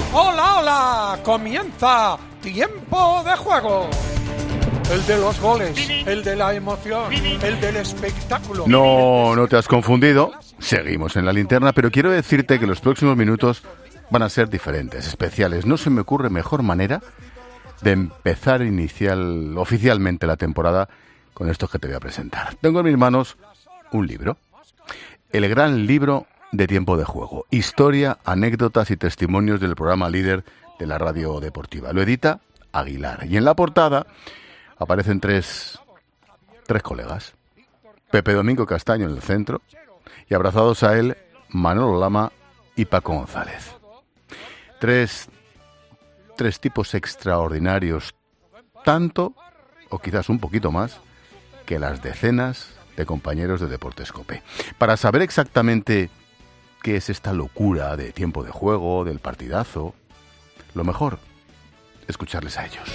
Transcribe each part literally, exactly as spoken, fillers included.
Hola, hola, comienza Tiempo de Juego. El de los goles, el de la emoción, el del espectáculo. No, no te has confundido. Seguimos en la linterna, pero quiero decirte que los próximos minutos van a ser diferentes, especiales. No se me ocurre mejor manera de empezar inicial, oficialmente la temporada con estos que te voy a presentar. Tengo en mis manos un libro, el gran libro de Tiempo de Juego. Historia, anécdotas y testimonios del programa líder de la radio deportiva. Lo edita Aguilar. Y en la portada aparecen tres, tres colegas. Pepe Domingo Castaño en el centro y abrazados a él Manolo Lama y Paco González. Tres, tres tipos extraordinarios, tanto o quizás un poquito más que las decenas de compañeros de Deportes COPE. Para saber exactamente qué es esta locura de Tiempo de Juego, del partidazo, lo mejor, escucharles a ellos.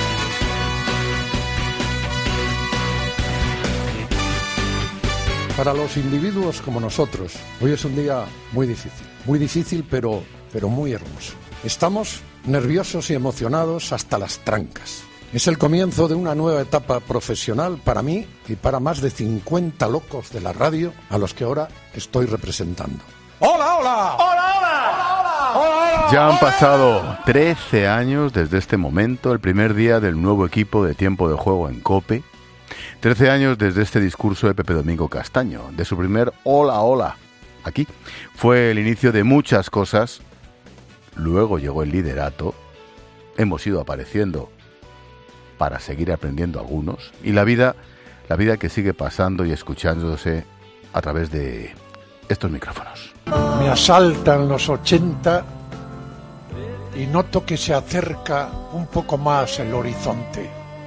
Para los individuos como nosotros, hoy es un día muy difícil. Muy difícil, pero, pero muy hermoso. Estamos nerviosos y emocionados hasta las trancas. Es el comienzo de una nueva etapa profesional para mí y para más de cincuenta locos de la radio a los que ahora estoy representando. ¡Hola, hola! ¡Hola, hola! ¡Hola, hola! Ya han pasado trece años desde este momento, el primer día del nuevo equipo de Tiempo de Juego en COPE. trece años desde este discurso de Pepe Domingo Castaño, de su primer hola, hola. Aquí fue el inicio de muchas cosas. Luego llegó el liderato. Hemos ido apareciendo para seguir aprendiendo algunos. Y la vida, la vida que sigue pasando y escuchándose a través de estos micrófonos. Me asaltan los ochenta y noto que se acerca un poco más el horizonte.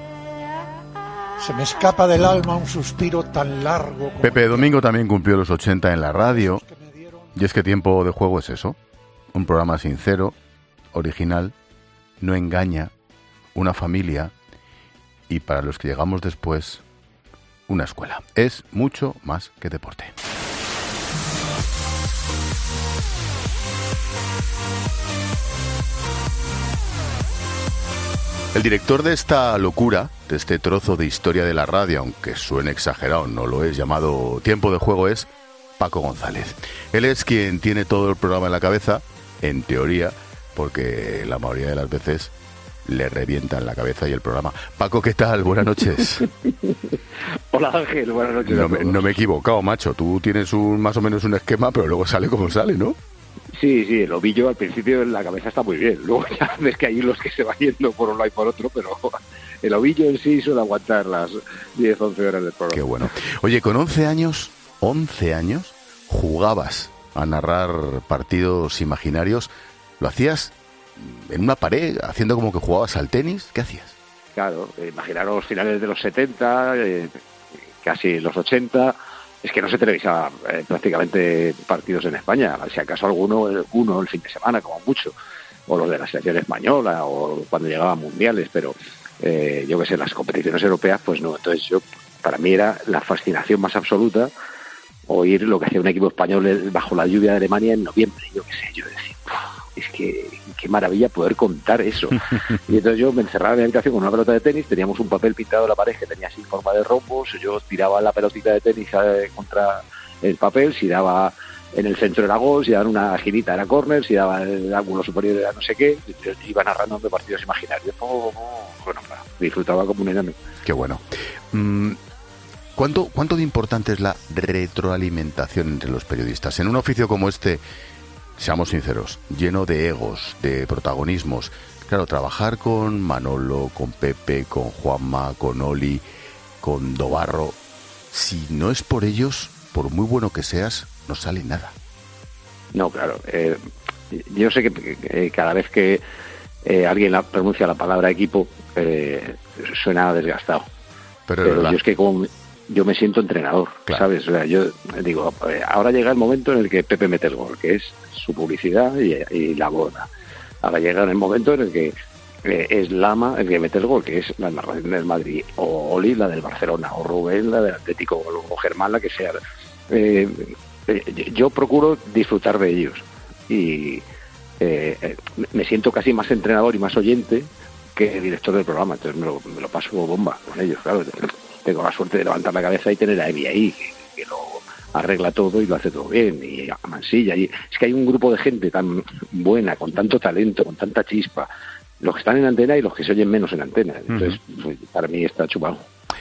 Se me escapa del alma un suspiro tan largo como... Pepe Domingo también cumplió los ochenta en la radio. Y es que Tiempo de Juego es eso. Un programa sincero, original, no engaña, una familia y para los que llegamos después, una escuela. Es mucho más que deporte. El director de esta locura, de este trozo de historia de la radio, aunque suene exagerado, no lo es, llamado Tiempo de Juego, es Paco González. Él es quien tiene todo el programa en la cabeza, en teoría, porque la mayoría de las veces le revientan la cabeza y el programa. Paco, ¿qué tal? Buenas noches. Hola Ángel, buenas noches. No me, no me he equivocado, macho. Tú tienes un más o menos un esquema, pero luego sale como sale, ¿no? Sí, sí, el ovillo al principio en la cabeza está muy bien. Luego ya ves que hay los que se van yendo por un lado y por otro, pero el ovillo en sí suele aguantar las diez, once horas del programa. Qué bueno. Oye, con once años, once años, jugabas a narrar partidos imaginarios. ¿Lo hacías en una pared, haciendo como que jugabas al tenis? ¿Qué hacías? Claro, eh, imaginaros finales de los setenta, eh, casi los ochenta... Es que no se televisaba eh, prácticamente partidos en España, si acaso alguno uno el fin de semana, como mucho, o los de la selección española, o cuando llegaban mundiales, pero eh, yo que sé, las competiciones europeas, pues no. Entonces yo, para mí era la fascinación más absoluta oír lo que hacía un equipo español bajo la lluvia de Alemania en noviembre. Yo qué sé, yo decía, es que qué maravilla poder contar eso. Y entonces yo me encerraba en mi habitación con una pelota de tenis, teníamos un papel pintado en la pared que tenía así forma de rombos, yo tiraba la pelotita de tenis contra el papel, si daba en el centro era gol, si daba una esquinita era córner, si daba en el ángulo superior era no sé qué, yo iba narrando de partidos imaginarios. Oh, oh, bueno, disfrutaba como un enano. Qué bueno. Mm, ¿cuánto, ¿Cuánto de importante es la retroalimentación entre los periodistas? En un oficio como este, seamos sinceros, lleno de egos, de protagonismos. Claro, trabajar con Manolo, con Pepe, con Juanma, con Oli, con Dobarro, si no es por ellos, por muy bueno que seas, no sale nada. No, claro. Eh, yo sé que, que, que cada vez que eh, alguien la, pronuncia la palabra equipo, eh, suena desgastado. Pero, Pero yo es que como yo me siento entrenador, claro. ¿Sabes? O sea, yo digo, ahora llega el momento en el que Pepe mete el gol, que es su publicidad y, y la boda. Ahora llega el momento en el que eh, es Lama el que mete el gol, que es la narración del Madrid, o Oli la del Barcelona, o Rubén la del Atlético, o Germán la que sea. Eh, eh, yo procuro disfrutar de ellos y eh, eh, me siento casi más entrenador y más oyente que director del programa, entonces me lo, me lo paso bomba con ellos, claro. Tengo la suerte de levantar la cabeza y tener a Evi ahí, que, que lo arregla todo y lo hace todo bien, y a Mansilla, y es que hay un grupo de gente tan buena, con tanto talento, con tanta chispa, los que están en antena y los que se oyen menos en antena, entonces uh-huh. para mí está chupado.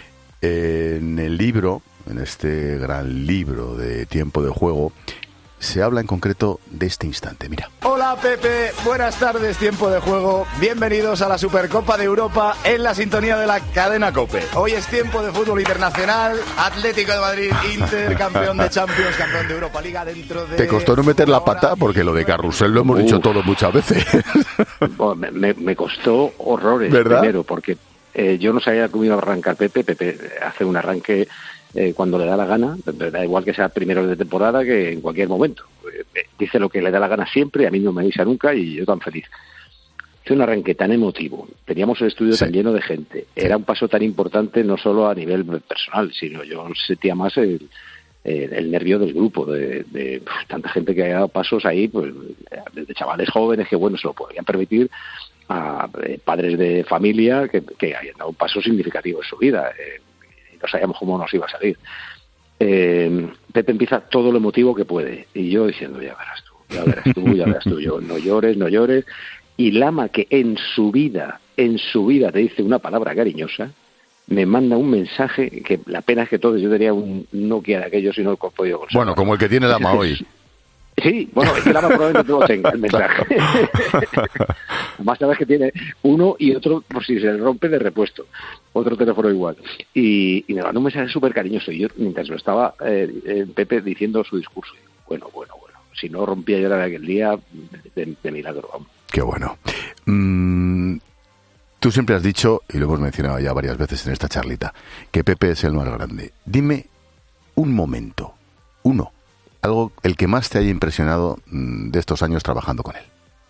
En el libro, en este gran libro de Tiempo de Juego, se habla en concreto de este instante, mira. Hola Pepe, buenas tardes, Tiempo de Juego. Bienvenidos a la Supercopa de Europa en la sintonía de la cadena COPE. Hoy es tiempo de fútbol internacional, Atlético de Madrid, Inter, campeón de Champions, campeón de Europa Liga dentro de... Te costó no meter la pata porque lo de Carrusel lo hemos Uf. dicho todo muchas veces. Bueno, me, me costó horrores, ¿verdad? Primero, porque eh, yo no sabía cómo iba a arrancar Pepe. Pepe hace un arranque... Eh, cuando le da la gana, da igual que sea primero de temporada que en cualquier momento. Eh, dice lo que le da la gana siempre, a mí no me avisa nunca y yo tan feliz. Fue un arranque tan emotivo, teníamos el estudio sí. tan lleno de gente, era un paso tan importante no solo a nivel personal, sino yo sentía más el, el, el nervio del grupo, de, de uf, tanta gente que había dado pasos ahí, pues de chavales jóvenes que bueno, se lo podían permitir, a eh, padres de familia que, que habían dado un paso significativo en su vida. Eh, no sabíamos cómo nos iba a salir. Eh, Pepe empieza todo lo emotivo que puede, y yo diciendo, ya verás tú, ya verás tú, ya verás tú, yo, no llores, no llores, y Lama, que en su vida, en su vida te dice una palabra cariñosa, me manda un mensaje que la pena es que todos, yo tenía un Nokia de aquellos y no lo he podido conseguir. Bueno, como el que tiene Lama hoy. Sí, bueno, es que Lama probablemente no lo tenga el mensaje. Más sabes que tiene uno y otro por si se le rompe de repuesto, otro teléfono igual. Y, y me mandó un mensaje súper cariñoso y yo mientras lo estaba eh, eh, Pepe diciendo su discurso, bueno, bueno, bueno, si no rompía yo la aquel día de, de milagro. Vamos. Qué bueno. Mm, tú siempre has dicho, y lo hemos mencionado ya varias veces en esta charlita, que Pepe es el más grande. Dime un momento, uno, algo, el que más te haya impresionado de estos años trabajando con él.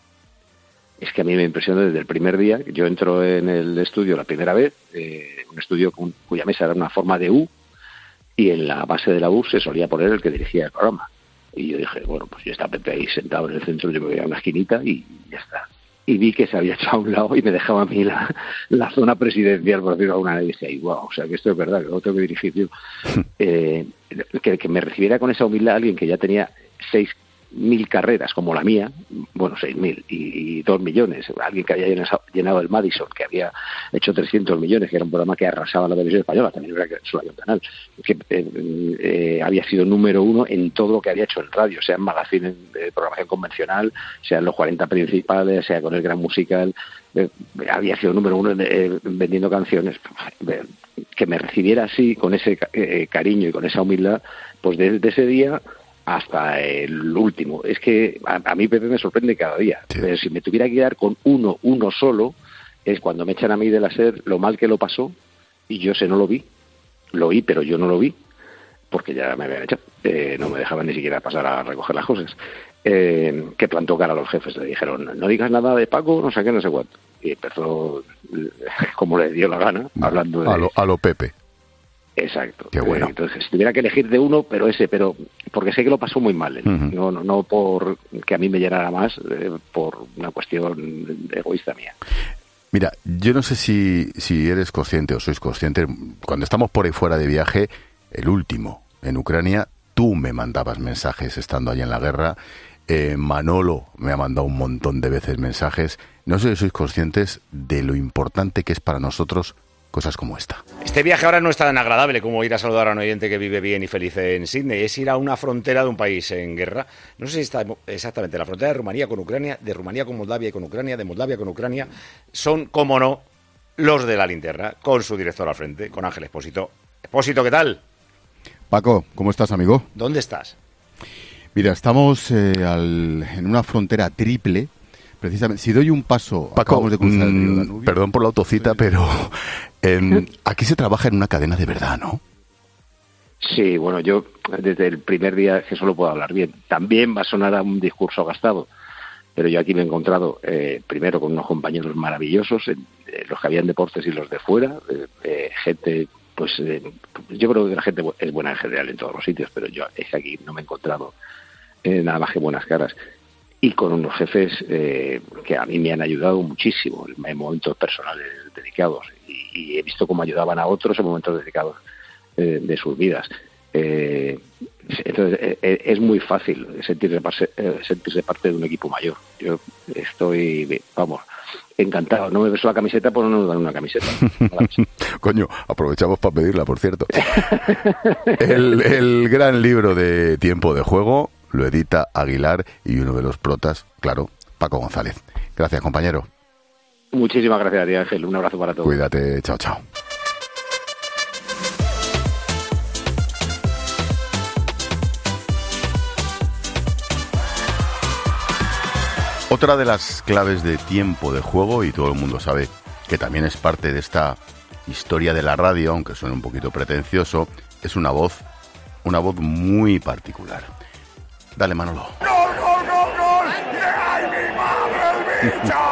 Es que a mí me impresionó desde el primer día. Yo entro en el estudio la primera vez, eh, un estudio con, cuya mesa era una forma de U, y en la base de la U se solía poner el que dirigía el programa. Y yo dije, bueno, pues ya está Pepe ahí sentado en el centro, yo me voy a una esquinita y ya está. Y vi que se había echado a un lado y me dejaba a mí la, la zona presidencial, por decirlo alguna vez. Y dije, ay, wow, o sea que esto es verdad, que lo tengo que dirigir yo. eh, que, que me recibiera con esa humildad alguien que ya tenía seis mil carreras como la mía, bueno, seis mil y, y dos millones, alguien que había llenado, llenado el Madison, que había hecho trescientos millones, que era un programa que arrasaba la televisión española, también era que solo había un canal, que eh, eh, había sido número uno en todo lo que había hecho en radio, sea en magazine de programación convencional, sea en los cuarenta principales, sea con el Gran Musical, eh, había sido número uno eh, vendiendo canciones. Eh, que me recibiera así, con ese eh, cariño y con esa humildad, pues desde ese día hasta el último. Es que a, a mí Pepe me sorprende cada día. Sí. Pero si me tuviera que quedar con uno, uno solo, es cuando me echan a mí de la SER lo mal que lo pasó, y yo se no lo vi. Lo vi, pero yo no lo vi, porque ya me habían echado. Eh, no me dejaban ni siquiera pasar a recoger las cosas. Eh, que plantó cara a los jefes. Le dijeron, no digas nada de Paco, no sé qué, no sé cuánto. Y empezó como le dio la gana, hablando de... A lo, a lo Pepe. Exacto. Qué bueno. Eh, entonces, si tuviera que elegir de uno, pero ese, pero porque sé que lo pasó muy mal, ¿eh? uh-huh. no, no, no por que a mí me llenara más, eh, por una cuestión egoísta mía. Mira, yo no sé si, si eres consciente o sois conscientes, cuando estamos por ahí fuera de viaje, el último, en Ucrania, tú me mandabas mensajes estando allí en la guerra, eh, Manolo me ha mandado un montón de veces mensajes. No sé si sois conscientes de lo importante que es para nosotros cosas como esta. Este viaje ahora no es tan agradable como ir a saludar a un oyente que vive bien y feliz en Sydney. Es ir a una frontera de un país en guerra. No sé si está exactamente la frontera de Rumanía con Ucrania, de Rumanía con Moldavia y con Ucrania, de Moldavia con Ucrania. Son, como no, los de la linterna, con su director al frente, con Ángel Expósito. Expósito, ¿qué tal? Paco, ¿cómo estás, amigo? ¿Dónde estás? Mira, estamos eh, al, en una frontera triple. Precisamente, si doy un paso, Paco, acabamos de cruzar el río Danubio. Perdón por la autocita, pero eh, aquí se trabaja en una cadena de verdad, ¿no? Sí, bueno, yo desde el primer día que solo puedo hablar bien. También va a sonar a un discurso gastado, pero yo aquí me he encontrado eh, primero con unos compañeros maravillosos, eh, los que habían deportes y los de fuera, eh, eh, gente, pues eh, yo creo que la gente es buena en general en todos los sitios, pero yo es que aquí no me he encontrado eh, nada más que buenas caras. y con unos jefes eh, que a mí me han ayudado muchísimo en momentos personales dedicados, y, y he visto cómo ayudaban a otros en momentos dedicados eh, de sus vidas. Eh, entonces eh, es muy fácil sentirse parte, eh, sentirse parte de un equipo mayor. Yo estoy, vamos, encantado. No me beso la camiseta, pues no nos dan una camiseta. Coño, aprovechamos para pedirla, por cierto. el, el gran libro de Tiempo de Juego lo edita Aguilar, y uno de los protas, claro, Paco González. Gracias, compañero. Muchísimas gracias a ti, Ángel. Un abrazo para todos. Cuídate. Chao, chao. Otra de las claves de Tiempo de Juego, y todo el mundo sabe que también es parte de esta historia de la radio, aunque suene un poquito pretencioso, es una voz, una voz muy particular. Dale, Manolo. ¡Gol, gol, gol, gol! ¡Ay, mi madre, el bicho!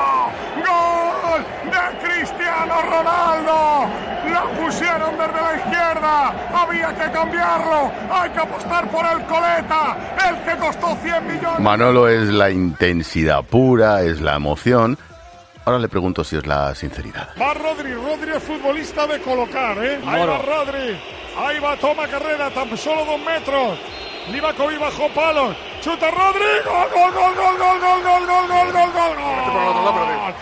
¡Gol de Cristiano Ronaldo! ¡Lo pusieron desde la izquierda! ¡Había que cambiarlo! ¡Hay que apostar por el coleta! ¡El que costó cien millones! Manolo es la intensidad pura, es la emoción. Ahora le pregunto si es la sinceridad. Va Rodri, Rodri es futbolista de colocar, ¿eh? Ahí va Rodri, ahí va, toma carrera, tan solo dos metros. Livakovic bajo palos, chuta Rodri, gol, gol, gol, gol, gol, gol, gol, gol, gol, gol, gol, gol.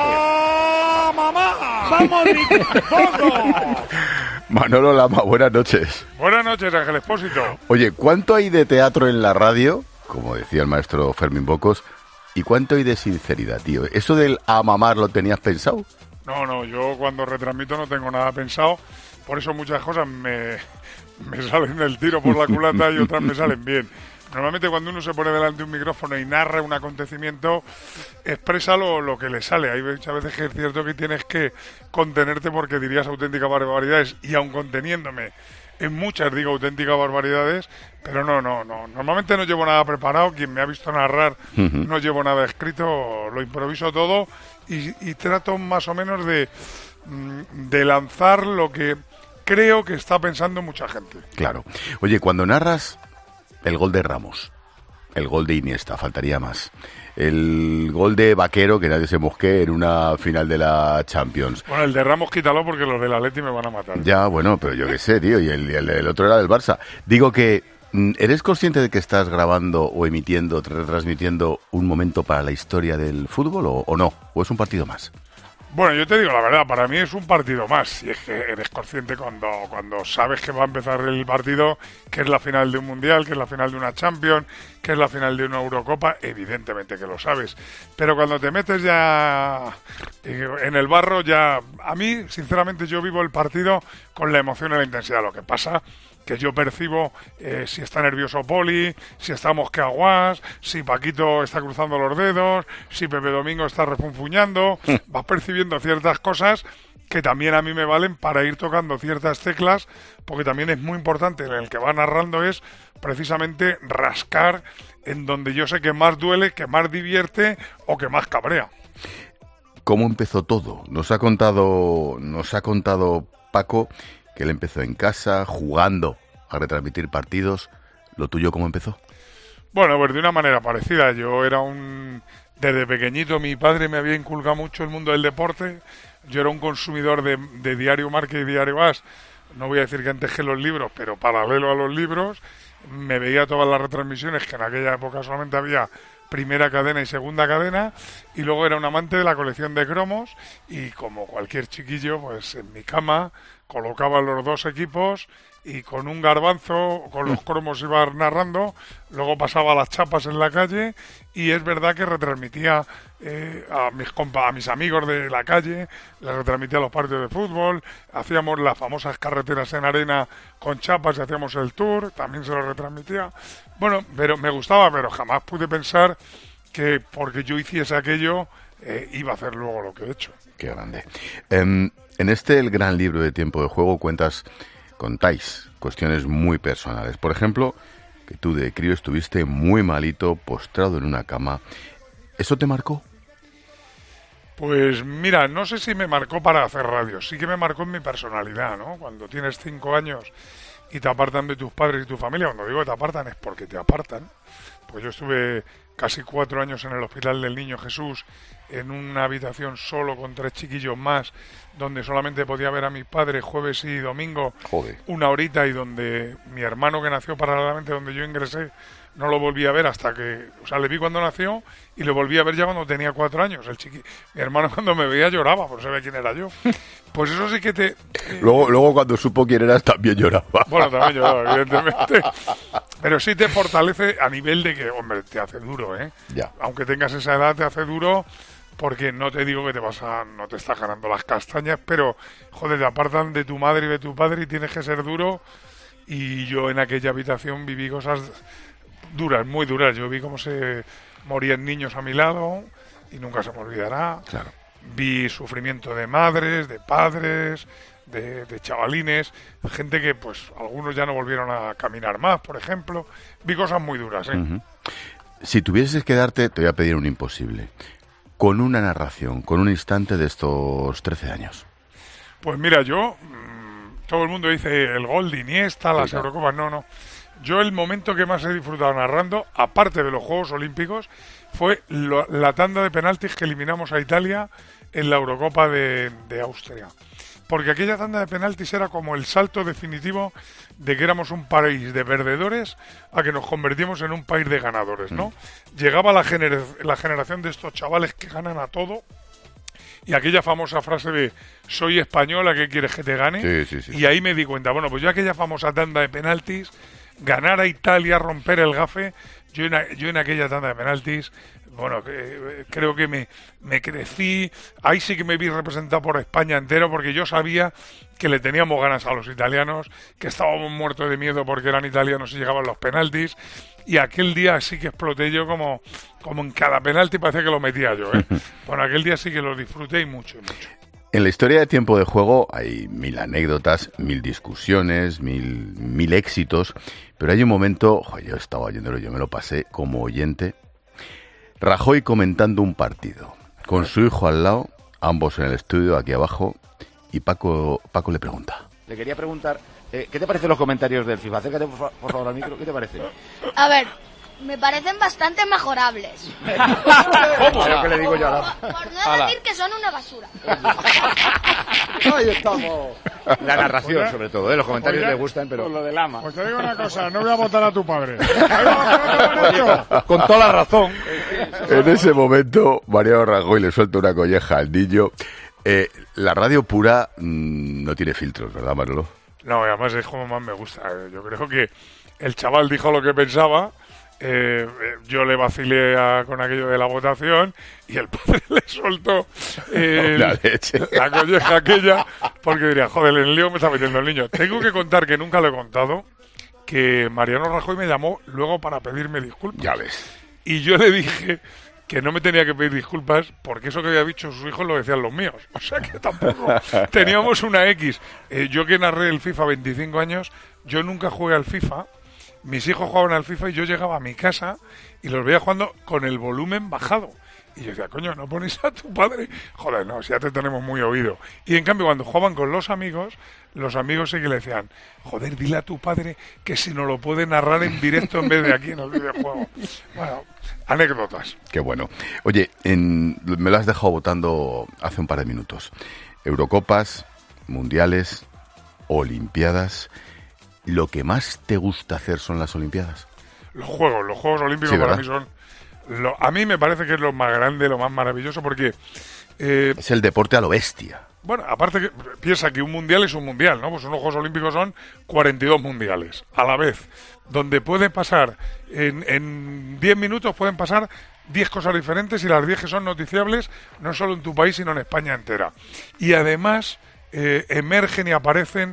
¡Ah, mamá! ¡Vamos, Ricky! Manolo Lama, buenas noches. Buenas noches, Ángel Expósito. Oye, ¿cuánto hay de teatro en la radio? Como decía el maestro Fermín Bocos. ¿Y cuánto hay de sinceridad, tío? ¿Eso del a mamar lo tenías pensado? No, no, yo cuando retransmito no tengo nada pensado. Por eso muchas cosas me, me salen del tiro por la culata y otras me salen bien. Normalmente cuando uno se pone delante de un micrófono y narra un acontecimiento, expresa lo, lo que le sale. Hay muchas veces que es cierto que tienes que contenerte porque dirías auténticas barbaridades, y aun conteniéndome en muchas digo auténticas barbaridades, pero no, no, no. Normalmente no llevo nada preparado. Quien me ha visto narrar, uh-huh. no llevo nada escrito, lo improviso todo y, y trato más o menos de, de lanzar lo que creo que está pensando mucha gente. Claro. Oye, cuando narras el gol de Ramos, el gol de Iniesta, faltaría más, el gol de Vaquero, que nadie se mosquee, en una final de la Champions. Bueno, el de Ramos quítalo porque los del Atleti me van a matar. Ya, bueno, pero yo qué sé, tío, y el, el, el otro era del Barça. Digo que, ¿eres consciente de que estás grabando o emitiendo, retransmitiendo un momento para la historia del fútbol o, o no? ¿O es un partido más? Bueno, yo te digo la verdad, para mí es un partido más. Si es que eres consciente cuando, cuando sabes que va a empezar el partido, que es la final de un Mundial, que es la final de una Champions, que es la final de una Eurocopa, evidentemente que lo sabes. Pero cuando te metes ya en el barro, ya... A mí, sinceramente, yo vivo el partido con la emoción y la intensidad. Lo que pasa que yo percibo eh, si está nervioso Poli, si está Mosqueaguas, si Paquito está cruzando los dedos, si Pepe Domingo está refunfuñando. Vas percibiendo ciertas cosas que también a mí me valen para ir tocando ciertas teclas, porque también es muy importante, en el que va narrando es precisamente rascar en donde yo sé que más duele, que más divierte o que más cabrea. ¿Cómo empezó todo? Nos ha contado, nos ha contado Paco que él empezó en casa, jugando a retransmitir partidos. ¿Lo tuyo cómo empezó? Bueno, pues de una manera parecida. Yo era un... Desde pequeñito mi padre me había inculcado mucho el mundo del deporte. Yo era un consumidor de, de Diario Marca y Diario As. No voy a decir que antes que los libros, pero paralelo a los libros. Me veía todas las retransmisiones, que en aquella época solamente había primera cadena y segunda cadena, y luego era un amante de la colección de cromos, y como cualquier chiquillo, pues en mi cama colocaba los dos equipos y con un garbanzo, con los cromos iba narrando, luego pasaba las chapas en la calle, y es verdad que retransmitía eh, a mis compa, a mis amigos de la calle, les retransmitía los partidos de fútbol, hacíamos las famosas carreteras en arena con chapas y hacíamos el tour, también se lo retransmitía. Bueno, pero me gustaba, pero jamás pude pensar que porque yo hiciese aquello eh, iba a hacer luego lo que he hecho. Qué grande. Um, en este, el gran libro de Tiempo de Juego, cuentas, contáis cuestiones muy personales. Por ejemplo, que tú de crío estuviste muy malito, postrado en una cama. ¿Eso te marcó? Pues mira, no sé si me marcó para hacer radio, sí que me marcó en mi personalidad, ¿no? Cuando tienes cinco años y te apartan de tus padres y tu familia, cuando digo que te apartan es porque te apartan, pues yo estuve casi cuatro años en el Hospital del Niño Jesús, en una habitación solo con tres chiquillos más, donde solamente podía ver a mis padres jueves y domingo, Joder. una horita, y donde mi hermano, que nació paralelamente donde yo ingresé, no lo volví a ver hasta que, o sea, le vi cuando nació y lo volví a ver ya cuando tenía cuatro años. El chiqui, mi hermano cuando me veía lloraba, por saber quién era yo. Pues eso sí que te... Eh, Luego, luego cuando supo quién eras también lloraba. Bueno, también lloraba, evidentemente. Pero sí te fortalece a nivel de que, hombre, te hace duro, ¿eh? Ya. Aunque tengas esa edad, te hace duro, porque no te digo que te vas a, no te estás ganando las castañas, pero, joder, te apartan de tu madre y de tu padre y tienes que ser duro. Y yo en aquella habitación viví cosas duras, muy duras. Yo vi cómo se morían niños a mi lado y nunca se me olvidará. Claro. Vi sufrimiento de madres, de padres, de, de chavalines, gente que, pues, algunos ya no volvieron a caminar más, por ejemplo. Vi cosas muy duras, ¿eh? Uh-huh. Si tuvieses que darte, te voy a pedir un imposible, con una narración, con un instante de estos trece años. Pues mira, yo, mmm, todo el mundo dice el gol de Iniesta, las Sí, claro. Eurocopas, no, no. Yo el momento que más he disfrutado narrando, aparte de los Juegos Olímpicos, fue lo, la tanda de penaltis que eliminamos a Italia en la Eurocopa de, de Austria. Porque aquella tanda de penaltis era como el salto definitivo de que éramos un país de perdedores a que nos convertimos en un país de ganadores, ¿no? Mm. Llegaba la, gener- la generación de estos chavales que ganan a todo, y aquella famosa frase de soy española, ¿qué quieres que te gane? Sí, sí, sí. Y ahí me di cuenta, bueno, pues yo aquella famosa tanda de penaltis, ganar a Italia, romper el gafe, yo en, a, yo en aquella tanda de penaltis, bueno, eh, creo que me, me crecí, ahí sí que me vi representado por España entero, porque yo sabía que le teníamos ganas a los italianos, que estábamos muertos de miedo porque eran italianos y llegaban los penaltis, y aquel día sí que exploté yo como, como en cada penalti, parecía que lo metía yo, ¿eh? Bueno, aquel día sí que lo disfruté y mucho, y mucho. En la historia de Tiempo de Juego hay mil anécdotas, mil discusiones, mil, mil éxitos, pero hay un momento, jo, yo estaba oyéndolo, yo me lo pasé como oyente, Rajoy comentando un partido, con su hijo al lado, ambos en el estudio aquí abajo, y Paco, Paco le pregunta. Le quería preguntar, eh, ¿qué te parecen los comentarios del FIFA? Acércate por, fa- por favor al micro, ¿qué te parece? A ver, me parecen bastante mejorables. ¿Cómo? Lo que le digo yo a la... Por, por no Ala. decir que son una basura. Ahí estamos. La narración, sobre todo, ¿eh? Los comentarios Oye, le gustan, pero... Lo del ama. Pues te digo una cosa, no voy a votar a tu padre. Ahí va, votar a tu Con toda la razón. En ese momento, Mariano Rajoy le suelta una colleja al niño. Eh, la radio pura mmm, no tiene filtros, ¿verdad, Manolo? No, y además es como más me gusta. Yo creo que el chaval dijo lo que pensaba, eh, eh, yo le vacilé a, con aquello de la votación, y el padre le soltó eh, La leche. la colleja aquella, porque diría, joder, el lío me está metiendo el niño. Tengo que contar, que nunca lo he contado, que Mariano Rajoy me llamó luego para pedirme disculpas. Ya ves. Y yo le dije que no me tenía que pedir disculpas porque eso que había dicho sus hijos lo decían los míos. O sea que tampoco teníamos una X. Eh, yo que narré el FIFA veinticinco años, yo nunca jugué al FIFA. Mis hijos jugaban al FIFA y yo llegaba a mi casa y los veía jugando con el volumen bajado. Y yo decía, coño, ¿no ponéis a tu padre? Joder, no, si ya te tenemos muy oído. Y en cambio, cuando jugaban con los amigos, los amigos sí que le decían, joder, dile a tu padre que si no lo puede narrar en directo en vez de aquí en el videojuego. Bueno, anécdotas. Qué bueno. Oye, en, me lo has dejado votando hace un par de minutos. Eurocopas, mundiales, olimpiadas. ¿Lo que más te gusta hacer son las olimpiadas? Los Juegos, los Juegos Olímpicos Sí, para ¿verdad? mí son... Lo, a mí me parece que es lo más grande, lo más maravilloso, porque... Eh, Es el deporte a lo bestia. Bueno, aparte que piensa que un mundial es un mundial, ¿no? Pues unos Juegos Olímpicos son cuarenta y dos mundiales a la vez, donde puede pasar, en, en diez minutos pueden pasar diez cosas diferentes, y las diez que son noticiables no solo en tu país, sino en España entera. Y además eh, emergen y aparecen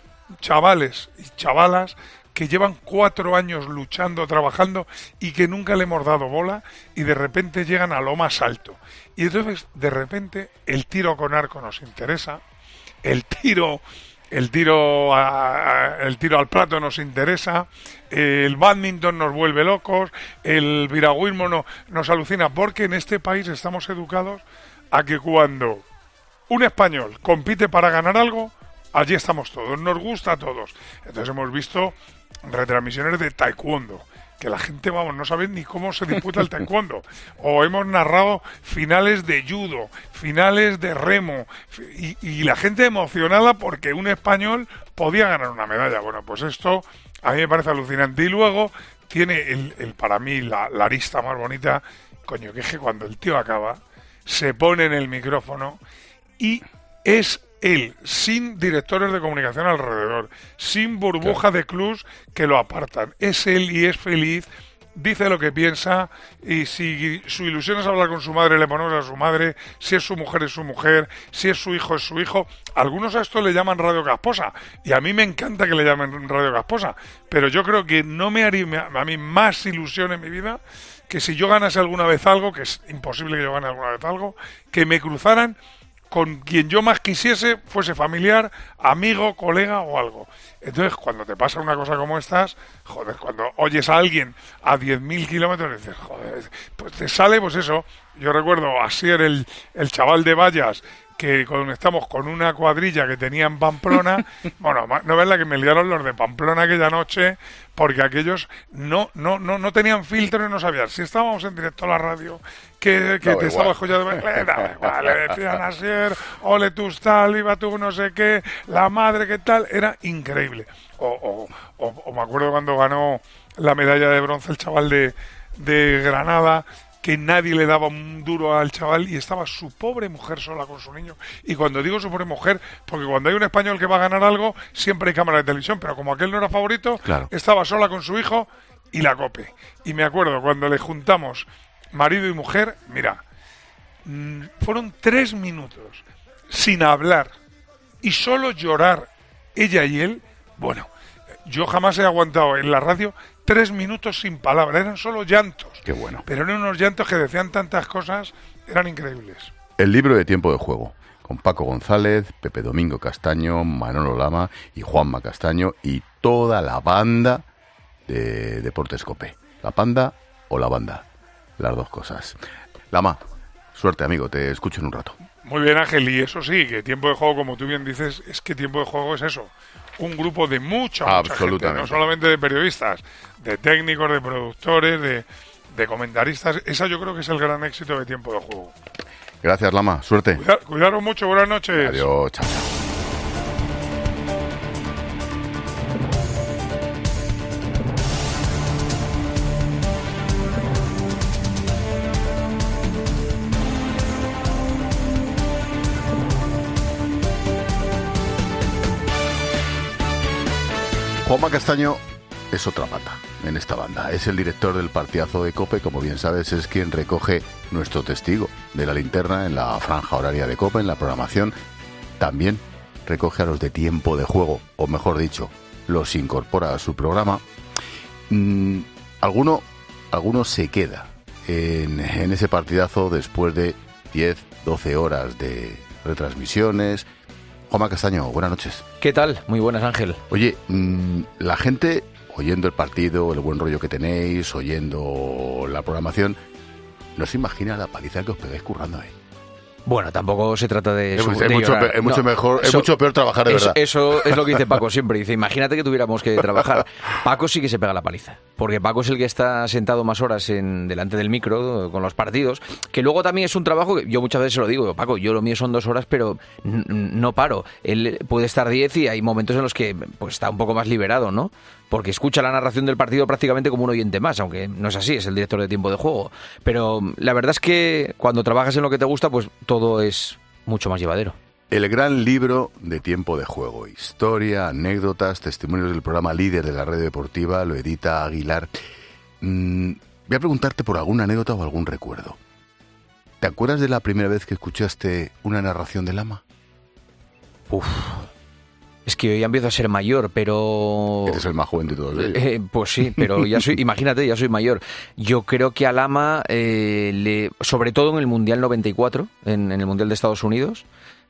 chavales y chavalas que llevan cuatro años luchando, trabajando, y que nunca le hemos dado bola, y de repente llegan a lo más alto. Y entonces, de repente, el tiro con arco nos interesa, el tiro, el tiro, a, a, el tiro al plato nos interesa, el bádminton nos vuelve locos, el piragüismo no, nos alucina, porque en este país estamos educados a que cuando un español compite para ganar algo, allí estamos todos, nos gusta a todos. Entonces hemos visto retransmisiones de taekwondo, que la gente, vamos, no sabe ni cómo se disputa el taekwondo. O hemos narrado finales de judo, finales de remo, y, y la gente emocionada porque un español podía ganar una medalla. Bueno, pues esto a mí me parece alucinante. Y luego tiene el, el para mí la, la arista más bonita, coño, que es que cuando el tío acaba, se pone en el micrófono y es él, sin directores de comunicación alrededor, sin burbuja claro. de clubs que lo apartan. Es él y es feliz, dice lo que piensa, y si su ilusión es hablar con su madre, le ponemos a su madre, si es su mujer es su mujer, si es su hijo es su hijo. Algunos a esto le llaman Radio Casposa, y a mí me encanta que le llamen Radio Casposa, pero yo creo que no me haría a mí más ilusión en mi vida que si yo ganase alguna vez algo, que es imposible que yo gane alguna vez algo, que me cruzaran con quien yo más quisiese, fuese familiar, amigo, colega o algo. Entonces, cuando te pasa una cosa como estas, joder, cuando oyes a alguien a diez mil kilómetros, dices, joder, pues te sale, pues eso. Yo recuerdo a Asier, el, el chaval de Vallas, que conectamos con una cuadrilla que tenía en Pamplona. Bueno, no ves la que me liaron los de Pamplona aquella noche, porque aquellos no no no no tenían filtro y no sabían si estábamos en directo a la radio, que, que no, te estaba escuchando, igual, le decían así, ole tú tal, iba tú no sé qué, la madre qué tal, era increíble. O, o, o, o me acuerdo cuando ganó la medalla de bronce el chaval de, de Granada, que nadie le daba un duro al chaval y estaba su pobre mujer sola con su niño. Y cuando digo su pobre mujer, porque cuando hay un español que va a ganar algo, siempre hay cámara de televisión, pero como aquel no era favorito, claro. estaba sola con su hijo y la cope. Y me acuerdo cuando le juntamos marido y mujer, mira, mmm, fueron tres minutos sin hablar y solo llorar ella y él. Bueno, yo jamás he aguantado en la radio tres minutos sin palabras, eran solo llantos. Qué bueno. Pero eran unos llantos que decían tantas cosas, eran increíbles. El libro de Tiempo de Juego, con Paco González, Pepe Domingo Castaño, Manolo Lama y Juanma Castaño y toda la banda de Deportes COPE. ¿La panda o la banda? Las dos cosas. Lama, suerte amigo, te escucho en un rato. Muy bien Ángel, y eso sí, que Tiempo de Juego, como tú bien dices, es que Tiempo de Juego es eso. Un grupo de mucha, mucha gente, no solamente de periodistas, de técnicos, de productores, de, de comentaristas. Esa yo creo que es el gran éxito de Tiempo de Juego. Gracias, Lama. Suerte. Cuida, cuidaros mucho. Buenas noches. Adiós. Chao, chao. Juanma Castaño es otra pata en esta banda. Es el director del partidazo de COPE, como bien sabes, es quien recoge nuestro testigo de la linterna en la franja horaria de COPE, en la programación. También recoge a los de Tiempo de Juego, o mejor dicho, los incorpora a su programa. Mm, alguno, alguno se queda en, en ese partidazo después de diez, doce horas de retransmisiones. Juanma Castaño, buenas noches. ¿Qué tal? Muy buenas, Ángel. Oye, mmm, la gente, oyendo el partido, el buen rollo que tenéis, oyendo la programación, no se imagina la paliza que os pegáis currando ahí. Bueno, tampoco se trata de... Es, su, es, de mucho, pe- es, mucho, no, mejor, es eso, mucho peor trabajar de eso, verdad. Eso es lo que dice Paco siempre. Dice, imagínate que tuviéramos que trabajar. Paco sí que se pega la paliza. Porque Paco es el que está sentado más horas en delante del micro con los partidos. Que luego también es un trabajo que yo muchas veces se lo digo. Paco, yo lo mío son dos horas, pero n- no paro. Él puede estar diez y hay momentos en los que pues está un poco más liberado, ¿no? Porque escucha la narración del partido prácticamente como un oyente más, aunque no es así, es el director de Tiempo de Juego. Pero la verdad es que cuando trabajas en lo que te gusta, pues todo es mucho más llevadero. El gran libro de Tiempo de Juego. Historia, anécdotas, testimonios del programa líder de la red deportiva, lo edita Aguilar. Mm, voy a preguntarte por alguna anécdota o algún recuerdo. ¿Te acuerdas de la primera vez que escuchaste una narración de Lama? Uf... Es que yo ya empiezo a ser mayor, pero... Eres el más joven de todos ellos. Eh, pues sí, pero ya soy, imagínate, ya soy mayor. Yo creo que a Lama, eh, le, sobre todo en el Mundial noventa y cuatro, en, en el Mundial de Estados Unidos,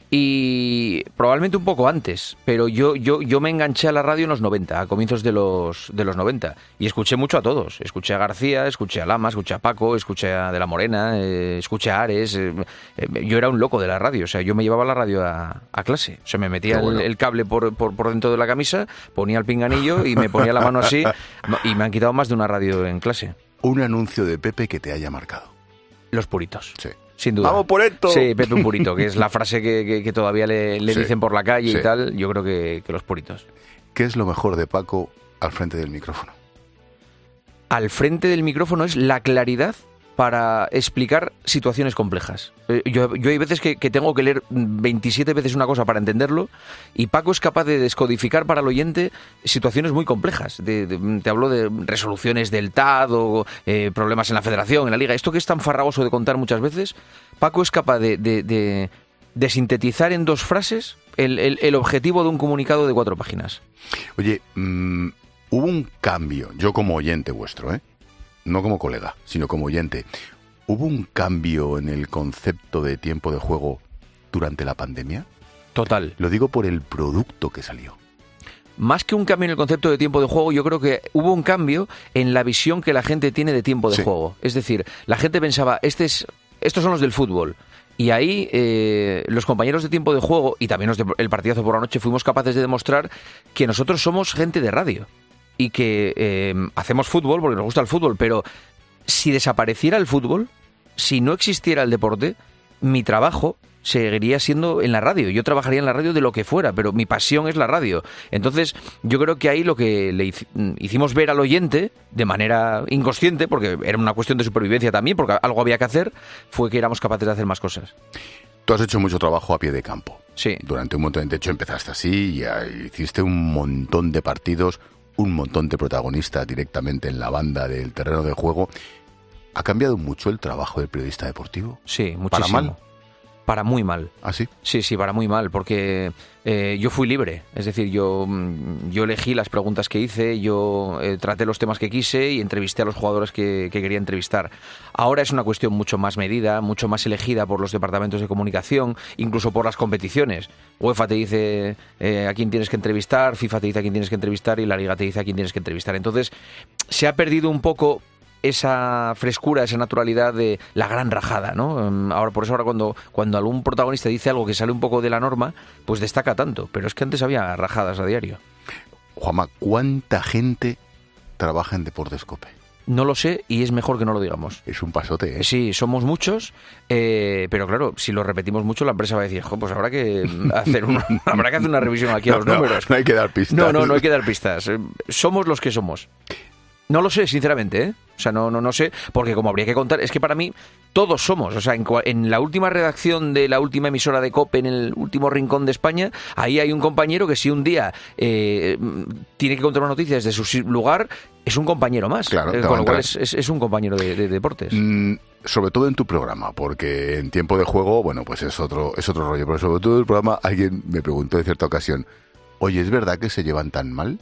Y probablemente un poco antes, pero yo, yo, yo me enganché a la radio en los noventa, a comienzos de los, de los noventa, y escuché mucho a todos. Escuché a García, escuché a Lama, escuché a Paco, escuché a De la Morena, eh, escuché a Ares. Eh, eh, yo era un loco de la radio, o sea, yo me llevaba la radio a, a clase. O sea, me metía bueno. el, el cable por, por, por dentro de la camisa, ponía el pinganillo y me ponía la mano así, y me han quitado más de una radio en clase. Un anuncio de Pepe que te haya marcado. Los puritos. Sí. Sin duda. ¡Vamos por esto! Sí, Pepe un purito, que es la frase que, que, que todavía le, le sí, dicen por la calle sí. y tal. Yo creo que, que los puritos. ¿Qué es lo mejor de Paco al frente del micrófono? Al frente del micrófono es la claridad para explicar situaciones complejas. Yo, yo hay veces que, que tengo que leer veintisiete veces una cosa para entenderlo, y Paco es capaz de descodificar para el oyente situaciones muy complejas. De, de, te hablo de resoluciones del T A D o eh, problemas en la federación, en la liga. Esto que es tan farragoso de contar muchas veces, Paco es capaz de, de, de, de sintetizar en dos frases el, el, el objetivo de un comunicado de cuatro páginas. Oye, mmm, hubo un cambio, yo como oyente vuestro, ¿eh? No como colega, sino como oyente. ¿Hubo un cambio en el concepto de tiempo de juego durante la pandemia? Total. Lo digo por el producto que salió. Más que un cambio en el concepto de tiempo de juego, yo creo que hubo un cambio en la visión que la gente tiene de tiempo de sí. juego. Es decir, la gente pensaba, este es, estos son los del fútbol. Y ahí eh, los compañeros de tiempo de juego, y también los del partidazo por la noche, fuimos capaces de demostrar que nosotros somos gente de radio. Y que eh, hacemos fútbol porque nos gusta el fútbol, pero si desapareciera el fútbol, si no existiera el deporte, mi trabajo seguiría siendo en la radio. Yo trabajaría en la radio de lo que fuera, pero mi pasión es la radio. Entonces, yo creo que ahí lo que le hicimos ver al oyente, de manera inconsciente, porque era una cuestión de supervivencia también, porque algo había que hacer, fue que éramos capaces de hacer más cosas. Tú has hecho mucho trabajo a pie de campo. Sí. Durante un montón de... De hecho, empezaste así y hiciste un montón de partidos, un montón de protagonistas directamente en la banda del terreno de juego. ¿Ha cambiado mucho el trabajo del periodista deportivo? Sí, muchísimo. ¿Para mal? Para muy mal. ¿Ah, sí? Sí, sí, para muy mal, porque eh, yo fui libre. Es decir, yo, yo elegí las preguntas que hice, yo eh, traté los temas que quise y entrevisté a los jugadores que, que quería entrevistar. Ahora es una cuestión mucho más medida, mucho más elegida por los departamentos de comunicación, incluso por las competiciones. UEFA te dice eh, a quién tienes que entrevistar, FIFA te dice a quién tienes que entrevistar y la Liga te dice a quién tienes que entrevistar. Entonces, se ha perdido un poco esa frescura, esa naturalidad de la gran rajada, ¿no? Ahora, por eso ahora cuando, cuando algún protagonista dice algo que sale un poco de la norma, pues destaca tanto, pero es que antes había rajadas a diario. Juanma, ¿cuánta gente trabaja en Deportes COPE? No lo sé y es mejor que no lo digamos. Es un pasote, ¿eh? Sí, somos muchos, eh, pero claro, si lo repetimos mucho, la empresa va a decir, pues habrá que hacer una, habrá que hacer una revisión aquí a los no, números. No, no hay que dar pistas. No, no, no hay que dar pistas. Somos los que somos. No lo sé, sinceramente, ¿eh? O sea, no, no, no sé, porque como habría que contar, es que para mí todos somos, o sea, en, en la última redacción de la última emisora de COPE, en el último rincón de España, ahí hay un compañero que si un día eh, tiene que contar una noticia desde su lugar, es un compañero más. Claro, eh, con lo cual es, es, es un compañero de, de, de deportes. Mm, sobre todo en tu programa, porque en tiempo de juego, bueno, pues es otro, es otro rollo, pero sobre todo en el programa alguien me preguntó en cierta ocasión, oye, ¿es verdad que se llevan tan mal?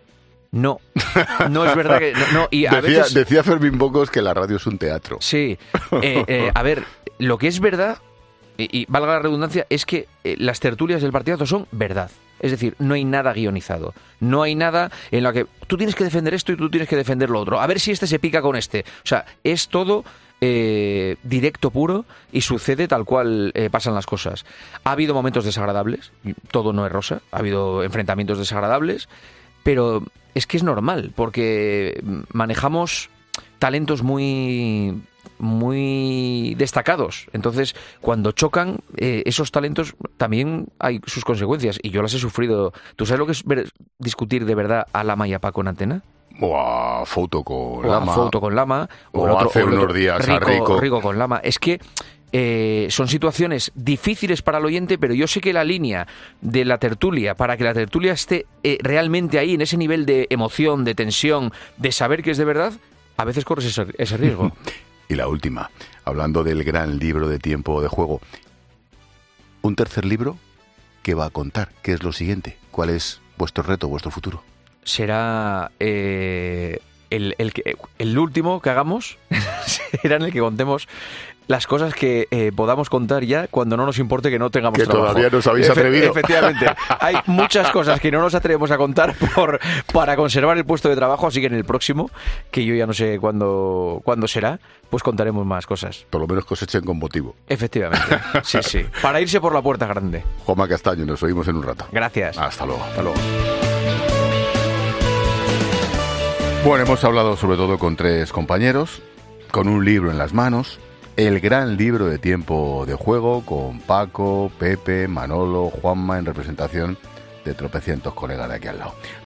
No, no es verdad que... No, no, y a decía, veces... decía Fermín Bocos que la radio es un teatro. Sí, eh, eh, a ver, lo que es verdad, y, y valga la redundancia, es que eh, las tertulias del partidazo son verdad. Es decir, no hay nada guionizado. No hay nada en lo que tú tienes que defender esto y tú tienes que defender lo otro. A ver si este se pica con este. O sea, es todo eh, directo puro y sucede tal cual eh, pasan las cosas. Ha habido momentos desagradables, todo no es rosa, ha habido enfrentamientos desagradables, pero es que es normal, porque manejamos talentos muy, muy destacados. Entonces, cuando chocan, eh, esos talentos también hay sus consecuencias, y yo las he sufrido. ¿Tú sabes lo que es ver, discutir de verdad a Lama y a Paco en antena? O a Foto con o Lama. A Foto con Lama. O, o otro, hace o unos otro, días Rico, a Rico. Rico con Lama. Es que Eh, son situaciones difíciles para el oyente, pero yo sé que la línea de la tertulia, para que la tertulia esté eh, realmente ahí, en ese nivel de emoción, de tensión, de saber que es de verdad, a veces corres ese, ese riesgo. Y la última, hablando del gran libro de tiempo de juego, un tercer libro, ¿qué va a contar? ¿Qué es lo siguiente? ¿Cuál es vuestro reto, vuestro futuro? Será... Eh... El, el, el último que hagamos será en el que contemos las cosas que eh, podamos contar ya cuando no nos importe que no tengamos que trabajo. todavía no os habéis Efe- atrevido. Efectivamente. Hay muchas cosas que no nos atrevemos a contar por para conservar el puesto de trabajo, así que en el próximo, que yo ya no sé cuándo, cuándo será, pues contaremos más cosas. Por lo menos cosechen con motivo. Efectivamente. Sí, sí. Para irse por la puerta grande. Juanma Castaño, nos oímos en un rato. Gracias. Hasta luego. Hasta luego. Bueno, hemos hablado sobre todo con tres compañeros, con un libro en las manos, el gran libro de tiempo de juego, con Paco, Pepe, Manolo, Juanma, en representación de tropecientos colegas de aquí al lado.